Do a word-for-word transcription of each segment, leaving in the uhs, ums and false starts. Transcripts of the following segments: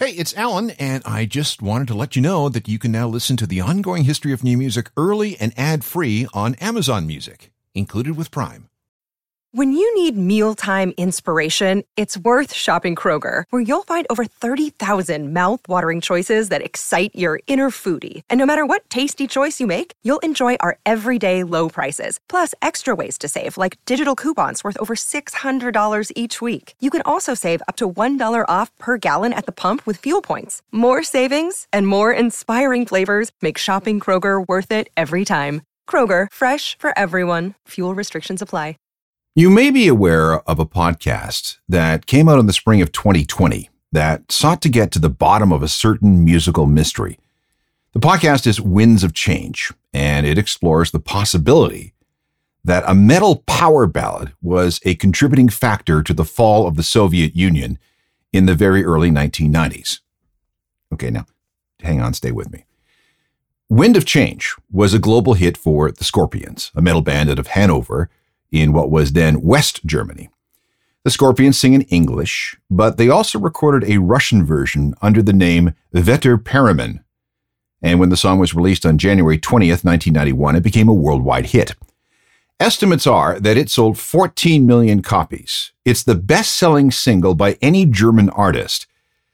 Hey, it's Alan, and I just wanted to let you know that you can now listen to the ongoing history of new music early and ad-free on Amazon Music, included with Prime. When you need mealtime inspiration, it's worth shopping Kroger, where you'll find over thirty thousand mouth-watering choices that excite your inner foodie. And no matter what tasty choice you make, you'll enjoy our everyday low prices, plus extra ways to save, like digital coupons worth over six hundred dollars each week. You can also save up to one dollar off per gallon at the pump with fuel points. More savings and more inspiring flavors make shopping Kroger worth it every time. Kroger, fresh for everyone. Fuel restrictions apply. You may be aware of a podcast that came out in the spring of twenty twenty that sought to get to the bottom of a certain musical mystery. The podcast is Winds of Change, and it explores the possibility that a metal power ballad was a contributing factor to the fall of the Soviet Union in the very early nineteen nineties. Okay, now, hang on, stay with me. Wind of Change was a global hit for the Scorpions, a metal band out of Hanover, in what was then West Germany. The Scorpions sing in English, but they also recorded a Russian version under the name Vetter Perelman. And when the song was released on January twentieth, nineteen ninety-one, it became a worldwide hit. Estimates are that it sold fourteen million copies. It's the best-selling single by any German artist.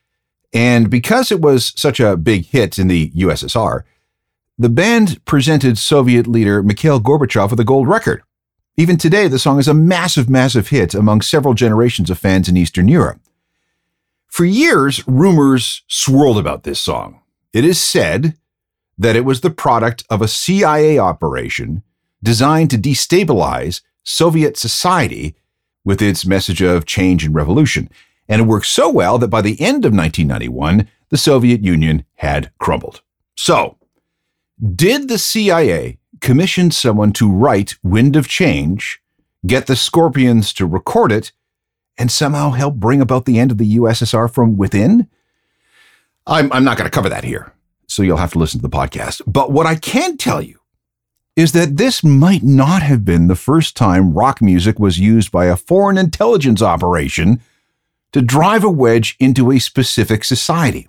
And because it was such a big hit in the U S S R, the band presented Soviet leader Mikhail Gorbachev with a gold record. Even today, the song is a massive, massive hit among several generations of fans in Eastern Europe. For years, rumors swirled about this song. It is said that it was the product of a C I A operation designed to destabilize Soviet society with its message of change and revolution. And it worked so well that by the end of nineteen ninety-one, the Soviet Union had crumbled. So, did the C I A commissioned someone to write Wind of Change, get the Scorpions to record it, and somehow help bring about the end of the U S S R from within? I'm, I'm not going to cover that here, so you'll have to listen to the podcast. But what I can tell you is that this might not have been the first time rock music was used by a foreign intelligence operation to drive a wedge into a specific society.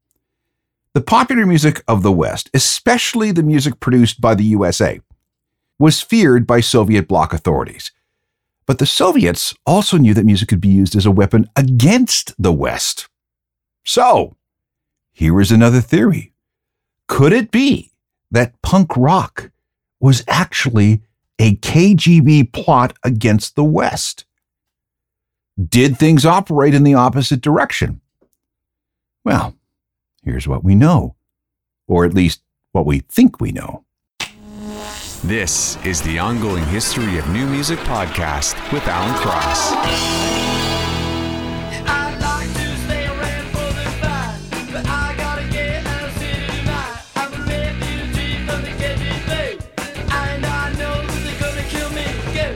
The popular music of the West, especially the music produced by the U S A, was feared by Soviet bloc authorities. But the Soviets also knew that music could be used as a weapon against the West. So, here is another theory. Could it be that punk rock was actually a K G B plot against the West? Did things operate in the opposite direction? Well, here's what we know, or at least what we think we know. This is the Ongoing History of New Music podcast with Alan Cross. I'd like to stay around for the fight, but I gotta get out of city tonight. I'm a refugee from the K G B, and I know they're gonna kill me.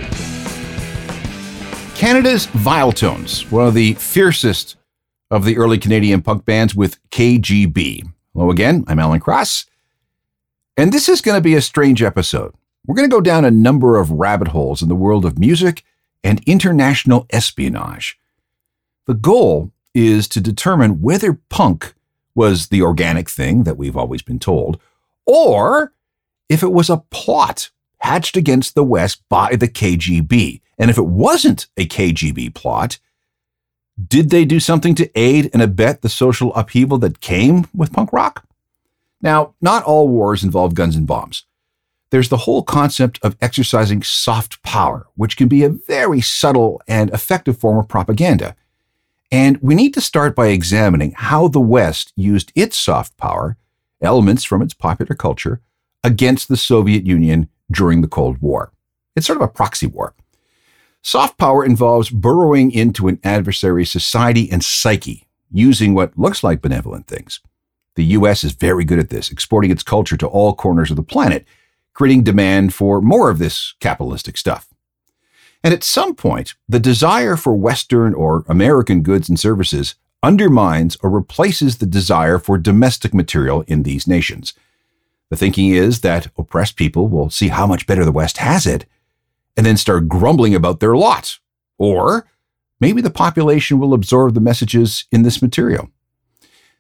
Go. Canada's Viletones, one of the fiercest of the early Canadian punk bands with K G B. Hello again, I'm Alan Cross, and this is going to be a strange episode. We're going to go down a number of rabbit holes in the world of music and international espionage. The goal is to determine whether punk was the organic thing that we've always been told, or if it was a plot hatched against the West by the K G B. And if it wasn't a K G B plot, did they do something to aid and abet the social upheaval that came with punk rock? Now, not all wars involve guns and bombs. There's the whole concept of exercising soft power, which can be a very subtle and effective form of propaganda. And we need to start by examining how the West used its soft power, elements from its popular culture, against the Soviet Union during the Cold War. It's sort of a proxy war. Soft power involves burrowing into an adversary's society and psyche, using what looks like benevolent things. The U S is very good at this, exporting its culture to all corners of the planet, creating demand for more of this capitalistic stuff. And at some point, the desire for Western or American goods and services undermines or replaces the desire for domestic material in these nations. The thinking is that oppressed people will see how much better the West has it and then start grumbling about their lot. Or maybe the population will absorb the messages in this material.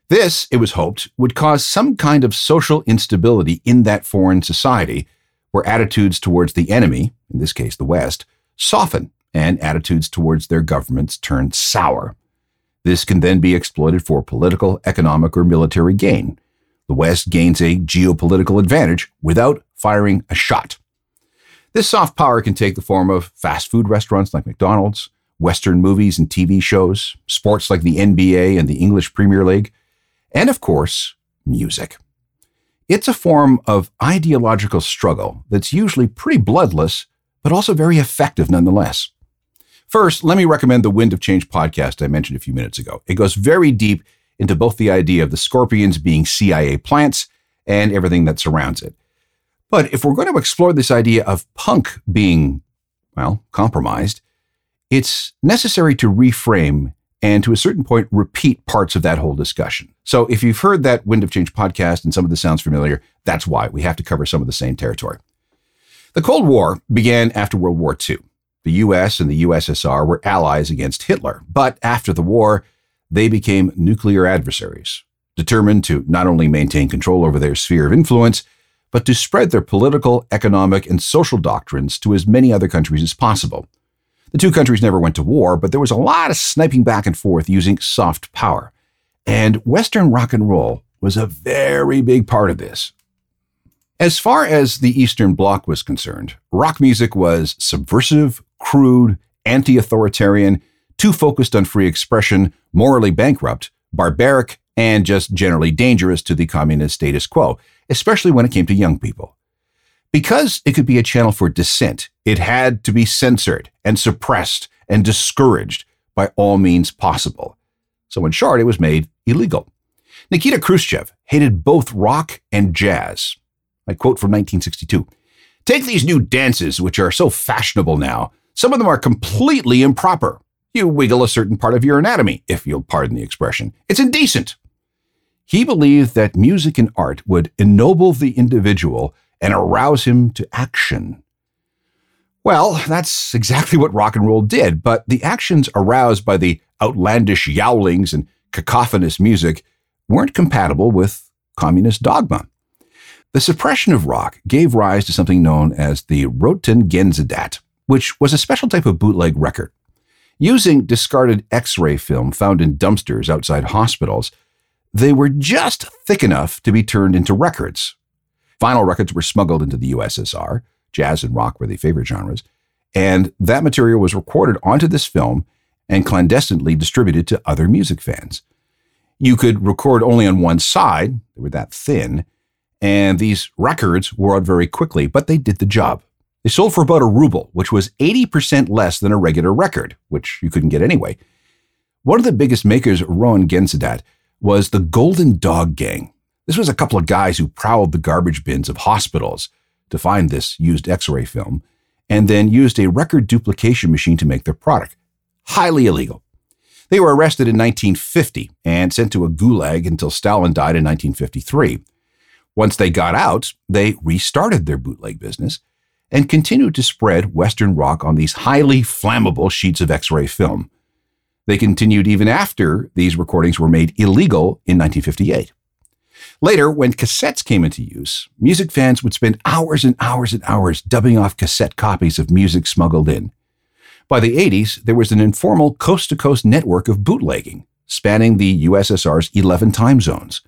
This, it was hoped, would cause some kind of social instability in that foreign society, where attitudes towards the enemy, in this case the West, soften and attitudes towards their governments turn sour. This can then be exploited for political, economic, or military gain. The West gains a geopolitical advantage without firing a shot. This soft power can take the form of fast food restaurants like McDonald's, Western movies and T V shows, sports like the N B A and the English Premier League, and of course, music. It's a form of ideological struggle that's usually pretty bloodless, but also very effective nonetheless. First, let me recommend the Wind of Change podcast I mentioned a few minutes ago. It goes very deep into both the idea of the Scorpions being C I A plants and everything that surrounds it. But if we're going to explore this idea of punk being, well, compromised, it's necessary to reframe and to a certain point repeat parts of that whole discussion. So if you've heard that Wind of Change podcast and some of this sounds familiar, that's why we have to cover some of the same territory. The Cold War began after World War Two. The U S and the U S S R were allies against Hitler, but after the war, they became nuclear adversaries, determined to not only maintain control over their sphere of influence, but to spread their political, economic, and social doctrines to as many other countries as possible. The two countries never went to war, but there was a lot of sniping back and forth using soft power. And Western rock and roll was a very big part of this. As far as the Eastern Bloc was concerned, rock music was subversive, crude, anti-authoritarian, too focused on free expression, morally bankrupt, barbaric, and just generally dangerous to the communist status quo, especially when it came to young people. Because it could be a channel for dissent, it had to be censored and suppressed and discouraged by all means possible. So in short, it was made illegal. Nikita Khrushchev hated both rock and jazz. I quote from nineteen sixty-two, "Take these new dances, which are so fashionable now. Some of them are completely improper. You wiggle a certain part of your anatomy, if you'll pardon the expression. It's indecent." He believed that music and art would ennoble the individual and arouse him to action. Well, that's exactly what rock and roll did, but the actions aroused by the outlandish yowlings and cacophonous music weren't compatible with communist dogma. The suppression of rock gave rise to something known as the Röntgengesetz, which was a special type of bootleg record. Using discarded X-ray film found in dumpsters outside hospitals, they were just thick enough to be turned into records. Vinyl records were smuggled into the U S S R, jazz and rock were the favorite genres, and that material was recorded onto this film and clandestinely distributed to other music fans. You could record only on one side, they were that thin, and these records wore out very quickly, but they did the job. They sold for about a ruble, which was eighty percent less than a regular record, which you couldn't get anyway. One of the biggest makers of Röntgengesetz was the Golden Dog Gang. This was a couple of guys who prowled the garbage bins of hospitals to find this used X-ray film, and then used a record duplication machine to make their product. Highly illegal. They were arrested in nineteen fifty and sent to a gulag until Stalin died in nineteen fifty-three. Once they got out, they restarted their bootleg business and continued to spread Western rock on these highly flammable sheets of X-ray film. They continued even after these recordings were made illegal in nineteen fifty-eight. Later, when cassettes came into use, music fans would spend hours and hours and hours dubbing off cassette copies of music smuggled in. By the eighties, there was an informal coast-to-coast network of bootlegging, spanning the U S S R's eleven time zones.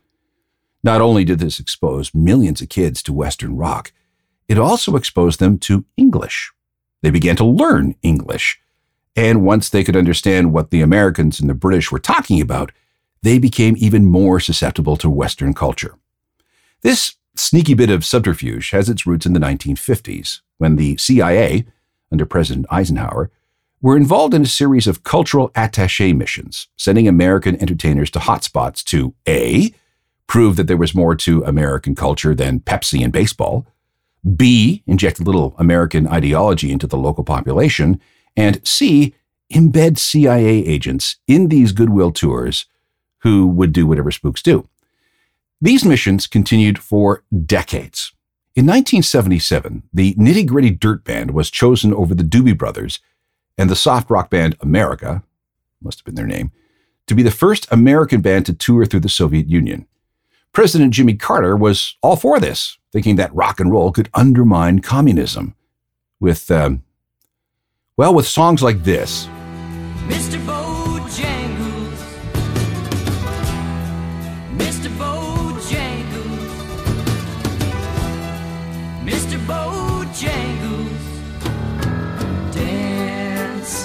Not only did this expose millions of kids to Western rock, it also exposed them to English. They began to learn English. And once they could understand what the Americans and the British were talking about, they became even more susceptible to Western culture. This sneaky bit of subterfuge has its roots in the nineteen fifties, when the C I A, under President Eisenhower, were involved in a series of cultural attaché missions, sending American entertainers to hotspots to A, prove that there was more to American culture than Pepsi and baseball, B, inject a little American ideology into the local population, and C, embed C I A agents in these goodwill tours who would do whatever spooks do. These missions continued for decades. In nineteen seventy-seven, the Nitty Gritty Dirt Band was chosen over the Doobie Brothers and the soft rock band America, must have been their name, to be the first American band to tour through the Soviet Union. President Jimmy Carter was all for this, thinking that rock and roll could undermine communism. With, um, well, with songs like this. Mister Bojangles, Mister Bojangles, Mister Bojangles, dance.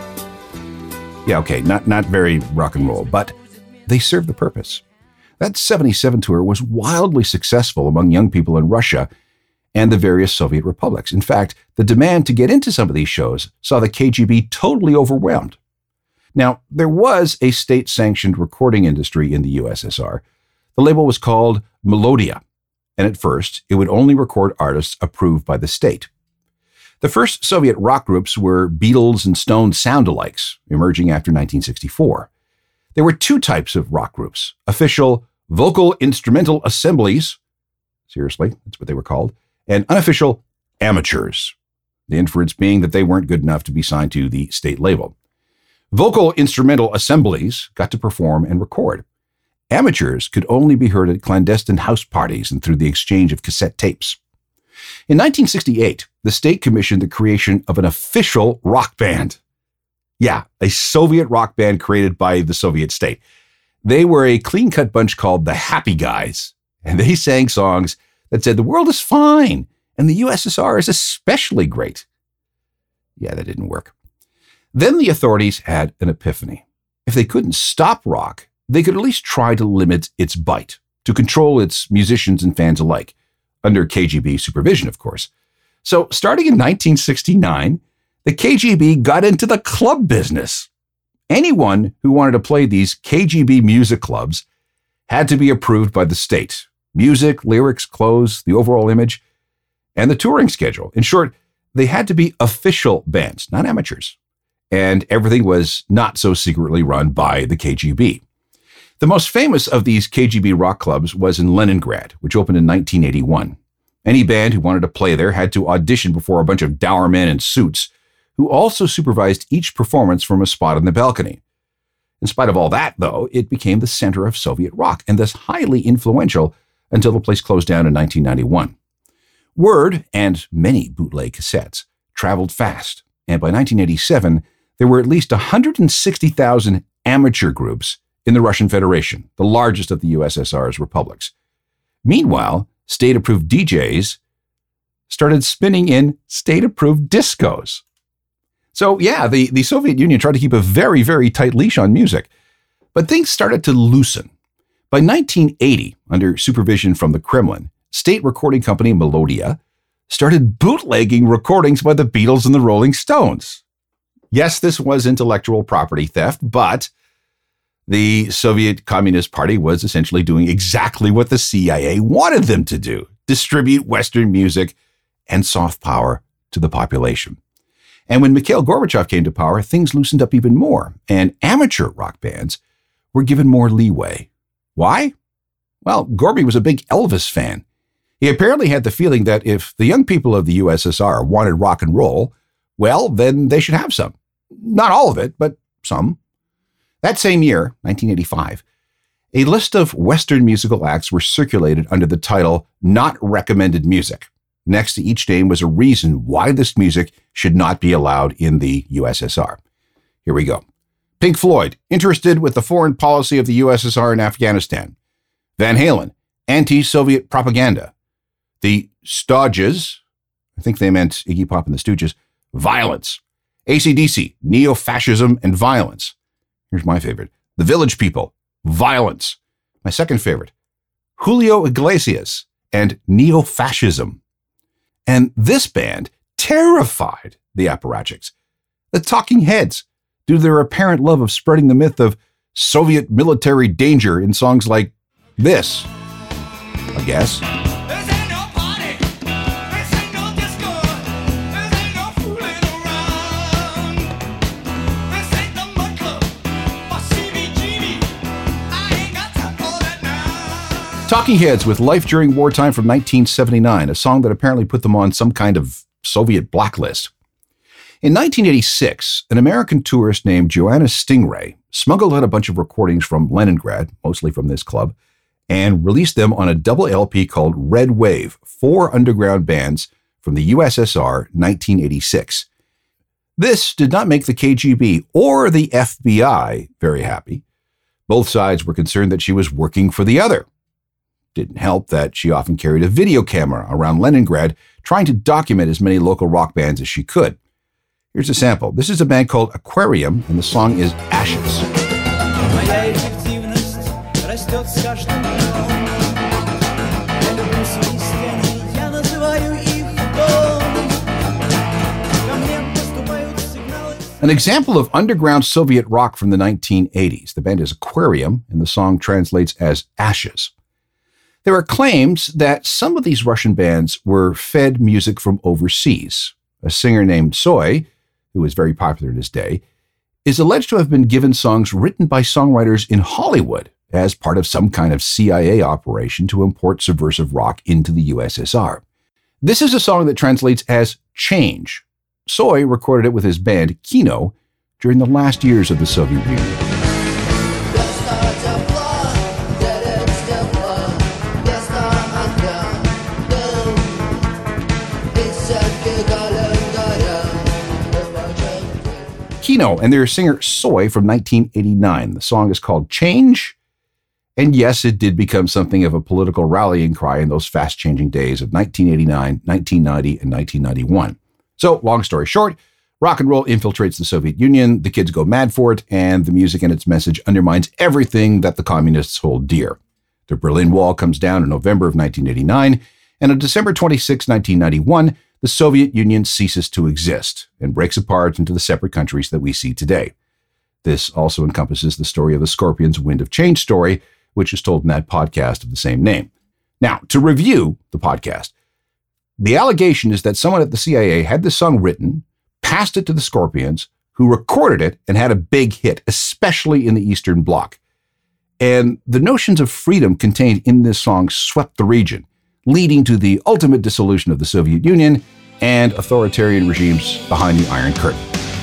Yeah, okay, not, not very rock and roll, but they served the purpose. That seventy-seven tour was wildly successful among young people in Russia and the various Soviet republics. In fact, the demand to get into some of these shows saw the K G B totally overwhelmed. Now, there was a state-sanctioned recording industry in the U S S R. The label was called Melodia, and at first, it would only record artists approved by the state. The first Soviet rock groups were Beatles and Stones sound-alikes, emerging after nineteen sixty-four. There were two types of rock groups: official vocal instrumental assemblies, seriously, that's what they were called, and unofficial amateurs, the inference being that they weren't good enough to be signed to the state label. Vocal instrumental assemblies got to perform and record. Amateurs could only be heard at clandestine house parties and through the exchange of cassette tapes. In nineteen sixty-eight, the state commissioned the creation of an official rock band. Yeah, a Soviet rock band created by the Soviet state. They were a clean-cut bunch called the Happy Guys, and they sang songs that said the world is fine and the U S S R is especially great. Yeah, that didn't work. Then the authorities had an epiphany. If they couldn't stop rock, they could at least try to limit its bite, to control its musicians and fans alike, under K G B supervision, of course. So starting in nineteen sixty-nine, the K G B got into the club business. Anyone who wanted to play these K G B music clubs had to be approved by the state. Music, lyrics, clothes, the overall image, and the touring schedule. In short, they had to be official bands, not amateurs. And everything was not so secretly run by the K G B. The most famous of these K G B rock clubs was in Leningrad, which opened in nineteen eighty-one. Any band who wanted to play there had to audition before a bunch of dour men in suits, who also supervised each performance from a spot on the balcony. In spite of all that, though, it became the center of Soviet rock and thus highly influential until the place closed down in nineteen ninety-one. Word, and many bootleg cassettes, traveled fast, and by nineteen eighty-seven, there were at least one hundred sixty thousand amateur groups in the Russian Federation, the largest of the U S S R's republics. Meanwhile, state-approved D Js started spinning in state-approved discos. So yeah, the, the Soviet Union tried to keep a very, very tight leash on music, but things started to loosen. By nineteen eighty, under supervision from the Kremlin, state recording company Melodia started bootlegging recordings by the Beatles and the Rolling Stones. Yes, this was intellectual property theft, but the Soviet Communist Party was essentially doing exactly what the C I A wanted them to do: distribute Western music and soft power to the population. And when Mikhail Gorbachev came to power, things loosened up even more, and amateur rock bands were given more leeway. Why? Well, Gorby was a big Elvis fan. He apparently had the feeling that if the young people of the U S S R wanted rock and roll, well, then they should have some. Not all of it, but some. That same year, nineteen eighty-five, a list of Western musical acts were circulated under the title Not Recommended Music. Next to each name was a reason why this music should not be allowed in the U S S R. Here we go. Pink Floyd, interested with the foreign policy of the U S S R in Afghanistan. Van Halen, anti-Soviet propaganda. The Stooges, I think they meant Iggy Pop and the Stooges, violence. A C D C, neo-fascism and violence. Here's my favorite. The Village People, violence. My second favorite, Julio Iglesias and neo-fascism. And this band terrified the apparatchiks, the Talking Heads, due to their apparent love of spreading the myth of Soviet military danger in songs like this, I guess. This ain't no party. This ain't no disco. This ain't no fooling around. This ain't the mud club or C B G B. I ain't got time for that now. Talking Heads with Life During Wartime from nineteen seventy-nine, a song that apparently put them on some kind of Soviet blacklist. In nineteen eighty-six, an American tourist named Joanna Stingray smuggled out a bunch of recordings from Leningrad, mostly from this club, and released them on a double L P called Red Wave, Four Underground Bands from the U S S R, nineteen eighty-six. This did not make the K G B or the F B I very happy. Both sides were concerned that she was working for the other. Didn't help that she often carried a video camera around Leningrad, trying to document as many local rock bands as she could. Here's a sample. This is a band called Aquarium, and the song is Ashes. Моя эффективность растет с каждым днем. Я люблю свои стены, я называю их домом. Ко мне поступают сигналы. An example of underground Soviet rock from the nineteen eighties. The band is Aquarium, and the song translates as Ashes. There are claims that some of these Russian bands were fed music from overseas. A singer named Tsoi, who was very popular in his day, is alleged to have been given songs written by songwriters in Hollywood as part of some kind of C I A operation to import subversive rock into the U S S R. This is a song that translates as Change. Tsoi recorded it with his band Kino during the last years of the Soviet Union. Kino and their singer Tsoi from nineteen eighty-nine. The song is called Change. And yes, it did become something of a political rallying cry in those fast-changing days of nineteen eighty-nine, nineteen ninety, and nineteen ninety-one. So, long story short, rock and roll infiltrates the Soviet Union, the kids go mad for it, and the music and its message undermines everything that the communists hold dear. The Berlin Wall comes down in November of nineteen eighty-nine, and on December twenty-sixth, nineteen ninety-one, the Soviet Union ceases to exist and breaks apart into the separate countries that we see today. This also encompasses the story of the Scorpions' Wind of Change story, which is told in that podcast of the same name. Now, to review the podcast, the allegation is that someone at the C I A had this song written, passed it to the Scorpions, who recorded it and had a big hit, especially in the Eastern Bloc. And the notions of freedom contained in this song swept the region, leading to the ultimate dissolution of the Soviet Union and authoritarian regimes behind the Iron Curtain.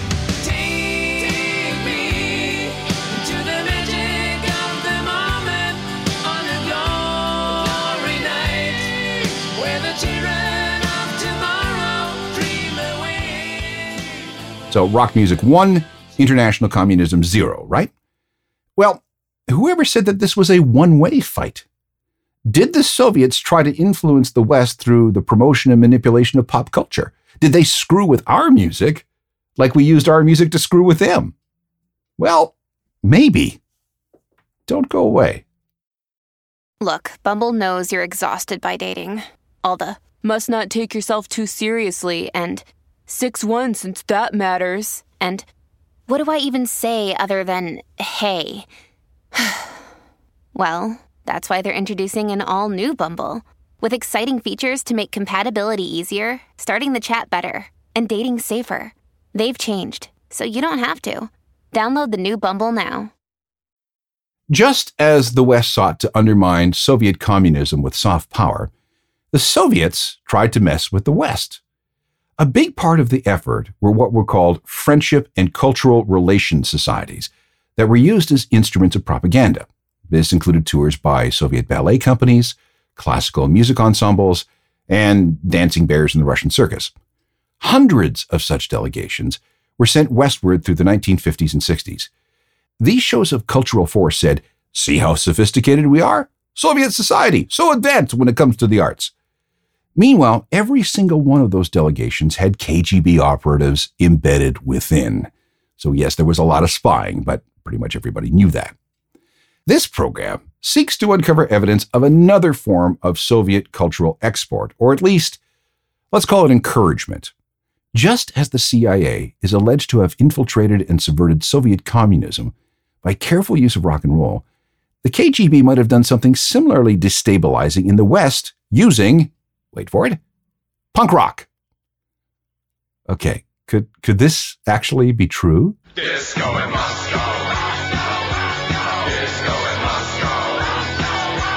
Take me to the magic of the moment on a glory night where the children of tomorrow dream away. So rock music one, international communism zero, right? Well, whoever said that this was a one-way fight? Did the Soviets try to influence the West through the promotion and manipulation of pop culture? Did they screw with our music like we used our music to screw with them? Well, maybe. Don't go away. Look, Bumble knows you're exhausted by dating. All the must not take yourself too seriously and six one since that matters. And what do I even say other than hey? Well, that's why they're introducing an all-new Bumble, with exciting features to make compatibility easier, starting the chat better, and dating safer. They've changed, so you don't have to. Download the new Bumble now. Just as the West sought to undermine Soviet communism with soft power, the Soviets tried to mess with the West. A big part of the effort were what were called friendship and cultural relations societies that were used as instruments of propaganda. This included tours by Soviet ballet companies, classical music ensembles, and dancing bears in the Russian circus. Hundreds of such delegations were sent westward through the nineteen fifties and sixties. These shows of cultural force said, see how sophisticated we are? Soviet society, so advanced when it comes to the arts. Meanwhile, every single one of those delegations had K G B operatives embedded within. So yes, there was a lot of spying, but pretty much everybody knew that. This program seeks to uncover evidence of another form of Soviet cultural export, or at least, let's call it encouragement. Just as the C I A is alleged to have infiltrated and subverted Soviet communism by careful use of rock and roll, the K G B might have done something similarly destabilizing in the West using, wait for it, punk rock. Okay, could could this actually be true? Disco in Moscow. Disco in Moscow.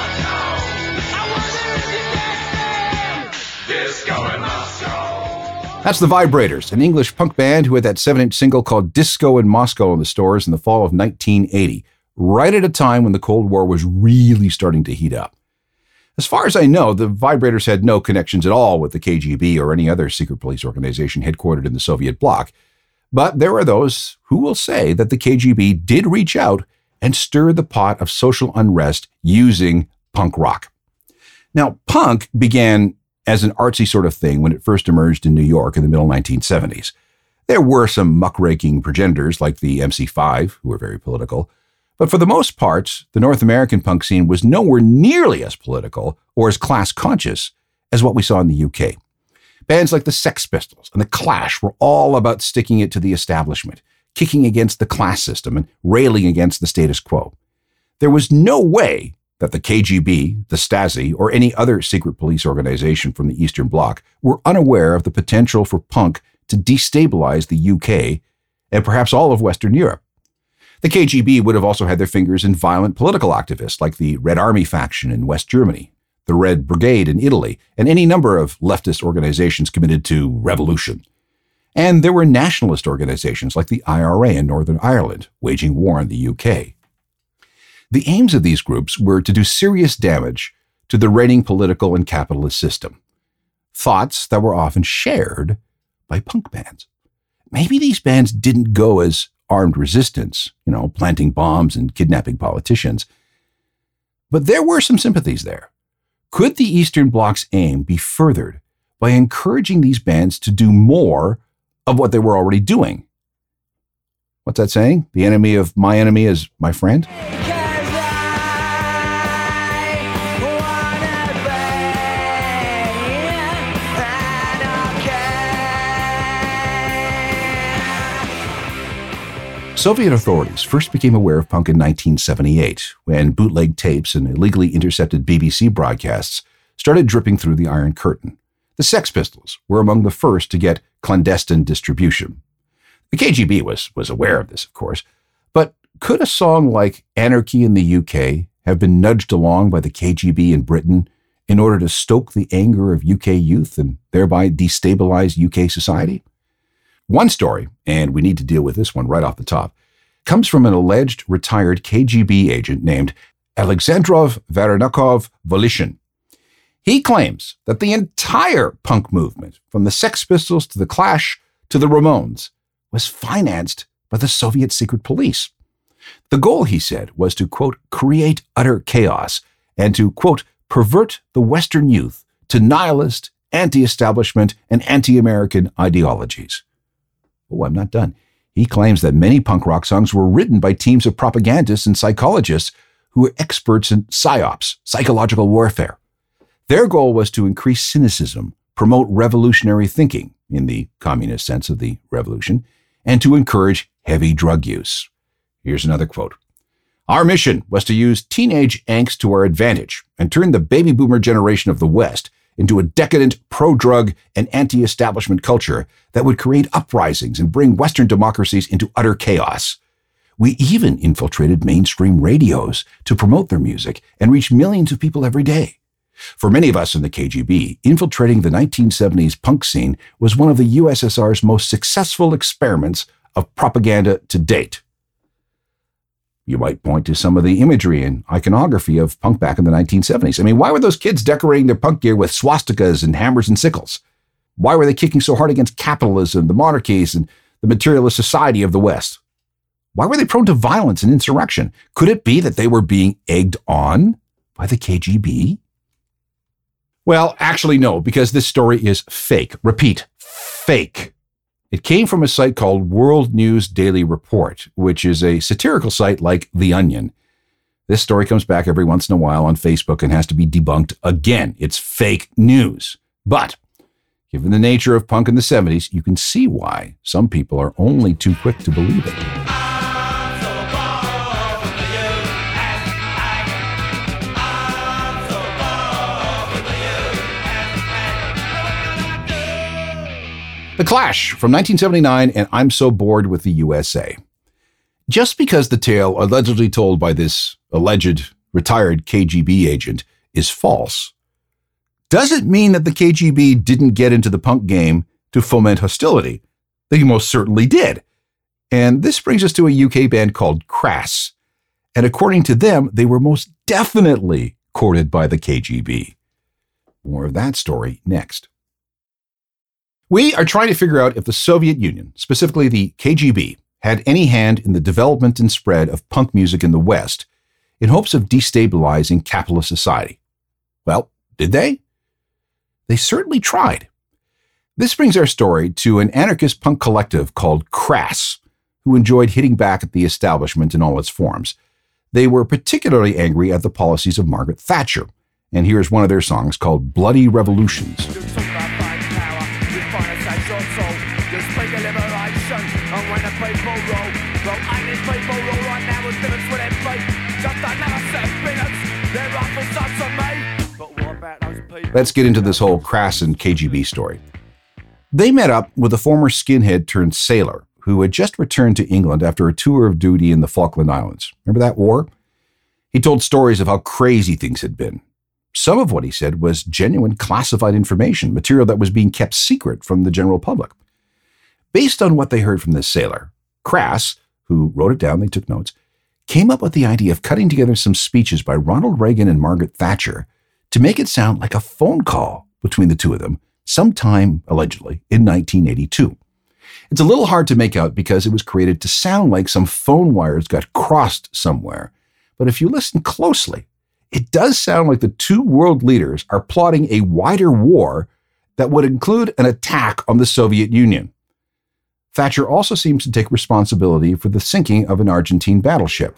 I wonder if you can stand. Disco in Moscow. That's the Vibrators, an English punk band who had that seven-inch single called Disco in Moscow in the stores in the fall of nineteen eighty, right at a time when the Cold War was really starting to heat up. As far as I know, the Vibrators had no connections at all with the K G B or any other secret police organization headquartered in the Soviet bloc. But there are those who will say that the K G B did reach out and stir the pot of social unrest using punk rock. Now, punk began as an artsy sort of thing when it first emerged in New York in the middle nineteen seventies. There were some muckraking progenitors like the M C five, who were very political, but for the most part, the North American punk scene was nowhere nearly as political or as class-conscious as what we saw in the U K. Bands like the Sex Pistols and the Clash were all about sticking it to the establishment, kicking against the class system and railing against the status quo. There was no way that the K G B, the Stasi, or any other secret police organization from the Eastern Bloc were unaware of the potential for punk to destabilize the U K and perhaps all of Western Europe. The K G B would have also had their fingers in violent political activists like the Red Army faction in West Germany, the Red Brigade in Italy, and any number of leftist organizations committed to revolution. And there were nationalist organizations like the I R A in Northern Ireland, waging war in the U K. The aims of these groups were to do serious damage to the reigning political and capitalist system. Thoughts that were often shared by punk bands. Maybe these bands didn't go as armed resistance, you know, planting bombs and kidnapping politicians. But there were some sympathies there. Could the Eastern Bloc's aim be furthered by encouraging these bands to do more of what they were already doing? What's that saying? The enemy of my enemy is my friend? Soviet authorities first became aware of punk in nineteen seventy-eight, when bootleg tapes and illegally intercepted B B C broadcasts started dripping through the Iron Curtain. The Sex Pistols were among the first to get clandestine distribution. The K G B was, was aware of this, of course, but could a song like Anarchy in the U K have been nudged along by the K G B in Britain in order to stoke the anger of U K youth and thereby destabilize U K society? One story, and we need to deal with this one right off the top, comes from an alleged retired K G B agent named Alexandrov Varenakov Volishin. He claims that the entire punk movement, from the Sex Pistols to the Clash to the Ramones, was financed by the Soviet secret police. The goal, he said, was to, quote, create utter chaos and to, quote, pervert the Western youth to nihilist, anti-establishment, and anti-American ideologies. Oh, I'm not done. He claims that many punk rock songs were written by teams of propagandists and psychologists who were experts in psyops, psychological warfare. Their goal was to increase cynicism, promote revolutionary thinking, in the communist sense of the revolution, and to encourage heavy drug use. Here's another quote. Our mission was to use teenage angst to our advantage and turn the baby boomer generation of the West into a decadent, pro-drug, and anti-establishment culture that would create uprisings and bring Western democracies into utter chaos. We even infiltrated mainstream radios to promote their music and reach millions of people every day. For many of us in the K G B, infiltrating the nineteen seventies punk scene was one of the U S S R's most successful experiments of propaganda to date. You might point to some of the imagery and iconography of punk back in the nineteen seventies. I mean, why were those kids decorating their punk gear with swastikas and hammers and sickles? Why were they kicking so hard against capitalism, the monarchies, and the materialist society of the West? Why were they prone to violence and insurrection? Could it be that they were being egged on by the K G B? Well, actually, no, because this story is fake. Repeat, fake. It came from a site called World News Daily Report, which is a satirical site like The Onion. This story comes back every once in a while on Facebook and has to be debunked again. It's fake news. But given the nature of punk in the seventies, you can see why some people are only too quick to believe it. The Clash from nineteen seventy-nine and I'm So Bored with the U S A. Just because the tale allegedly told by this alleged retired K G B agent is false, doesn't mean that the K G B didn't get into the punk game to foment hostility. They most certainly did. And this brings us to a U K band called Crass. And according to them, they were most definitely courted by the K G B. More of that story next. We are trying to figure out if the Soviet Union, specifically the K G B, had any hand in the development and spread of punk music in the West in hopes of destabilizing capitalist society. Well, did they? They certainly tried. This brings our story to an anarchist punk collective called Crass, who enjoyed hitting back at the establishment in all its forms. They were particularly angry at the policies of Margaret Thatcher, and here's one of their songs called Bloody Revolutions. Let's get into this whole Crass and K G B story. They met up with a former skinhead turned sailor who had just returned to England after a tour of duty in the Falkland Islands. Remember that war? He told stories of how crazy things had been. Some of what he said was genuine classified information, material that was being kept secret from the general public. Based on what they heard from this sailor, Crass, who wrote it down, they took notes, came up with the idea of cutting together some speeches by Ronald Reagan and Margaret Thatcher to make it sound like a phone call between the two of them sometime, allegedly, in nineteen eighty-two. It's a little hard to make out because it was created to sound like some phone wires got crossed somewhere. But if you listen closely, it does sound like the two world leaders are plotting a wider war that would include an attack on the Soviet Union. Thatcher also seems to take responsibility for the sinking of an Argentine battleship.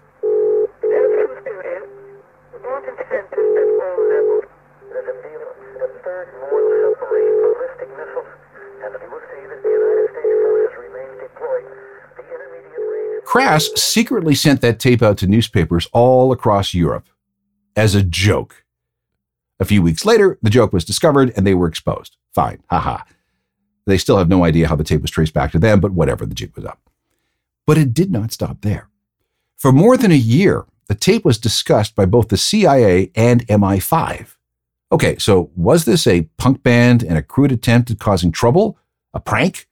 Crass secretly sent that tape out to newspapers all across Europe as a joke. A few weeks later, the joke was discovered and they were exposed. Fine, haha. They still have no idea how the tape was traced back to them, but whatever, the jig was up. But it did not stop there. For more than a year, the tape was discussed by both the C I A and M I five. Okay, so was this a punk band and a crude attempt at causing trouble? A prank?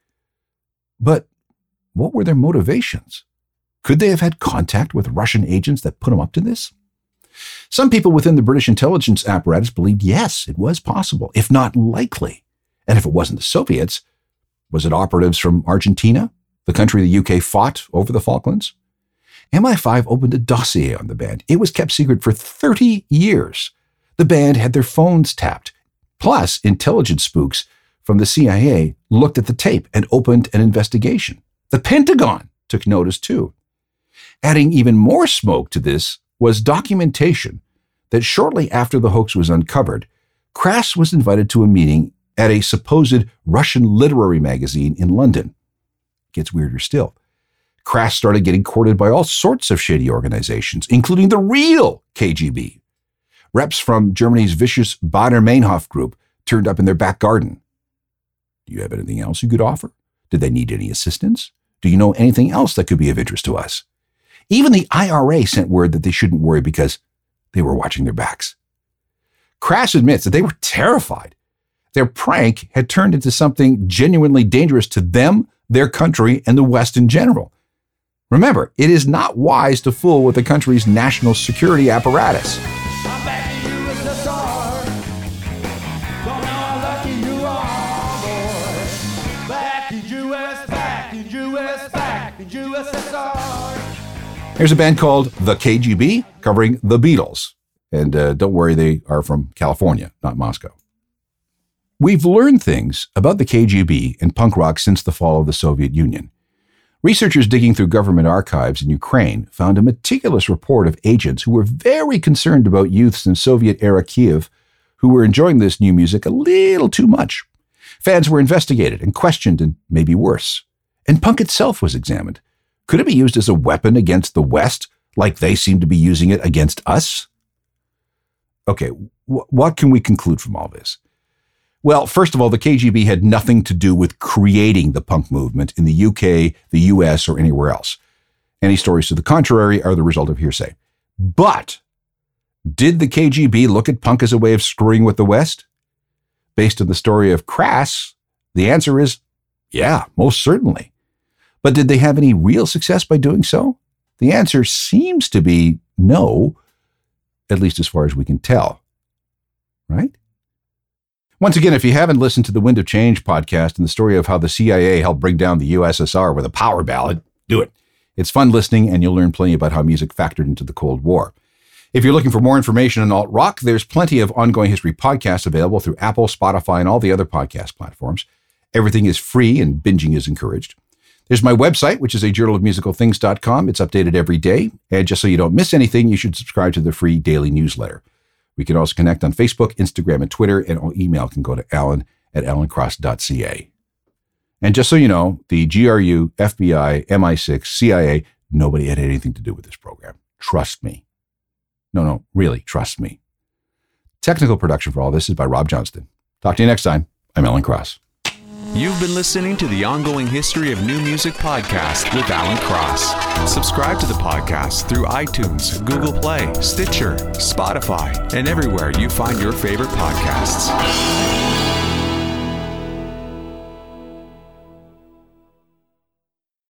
But what were their motivations? Could they have had contact with Russian agents that put them up to this? Some people within the British intelligence apparatus believed yes, it was possible, if not likely. And if it wasn't the Soviets, was it operatives from Argentina, the country the U K fought over the Falklands? M I five opened a dossier on the band. It was kept secret for thirty years. The band had their phones tapped. Plus, intelligence spooks from the C I A looked at the tape and opened an investigation. The Pentagon took notice too. Adding even more smoke to this was documentation that shortly after the hoax was uncovered, Crass was invited to a meeting at a supposed Russian literary magazine in London. It gets weirder still. Crass started getting courted by all sorts of shady organizations, including the real K G B. Reps from Germany's vicious Baader-Meinhof group turned up in their back garden. Do you have anything else you could offer? Did they need any assistance? Do you know anything else that could be of interest to us? Even the I R A sent word that they shouldn't worry because they were watching their backs. Crass admits that they were terrified. Their prank had turned into something genuinely dangerous to them, their country, and the West in general. Remember, it is not wise to fool with the country's national security apparatus. I'm back in U S S R. Don't know how lucky you are, boy. Back in U S, back in U S, back in U S S R. Here's a band called The K G B covering The Beatles. And uh, don't worry, they are from California, not Moscow. We've learned things about the K G B and punk rock since the fall of the Soviet Union. Researchers digging through government archives in Ukraine found a meticulous report of agents who were very concerned about youths in Soviet-era Kiev who were enjoying this new music a little too much. Fans were investigated and questioned and maybe worse. And punk itself was examined. Could it be used as a weapon against the West, like they seem to be using it against us? Okay, wh- what can we conclude from all this? Well, first of all, the K G B had nothing to do with creating the punk movement in the U K, the U S, or anywhere else. Any stories to the contrary are the result of hearsay. But did the K G B look at punk as a way of screwing with the West? Based on the story of Crass, the answer is Yeah, most certainly. But did they have any real success by doing so? The answer seems to be no, at least as far as we can tell. Right? Once again, if you haven't listened to the Wind of Change podcast and the story of how the C I A helped bring down the U S S R with a power ballad, do it. It's fun listening, and you'll learn plenty about how music factored into the Cold War. If you're looking for more information on alt-rock, there's plenty of Ongoing History podcasts available through Apple, Spotify, and all the other podcast platforms. Everything is free, and binging is encouraged. There's my website, which is a journal of musical things dot com. It's updated every day. And just so you don't miss anything, you should subscribe to the free daily newsletter. We can also connect on Facebook, Instagram, and Twitter, and all email can go to alan at alan cross dot c a. And just so you know, the G R U, F B I, M I six, C I A, nobody had anything to do with this program. Trust me. No, no, really, trust me. Technical production for all this is by Rob Johnston. Talk to you next time. I'm Alan Cross. You've been listening to the Ongoing History of New Music podcast with Alan Cross. Subscribe to the podcast through iTunes, Google Play, Stitcher, Spotify, and everywhere you find your favorite podcasts.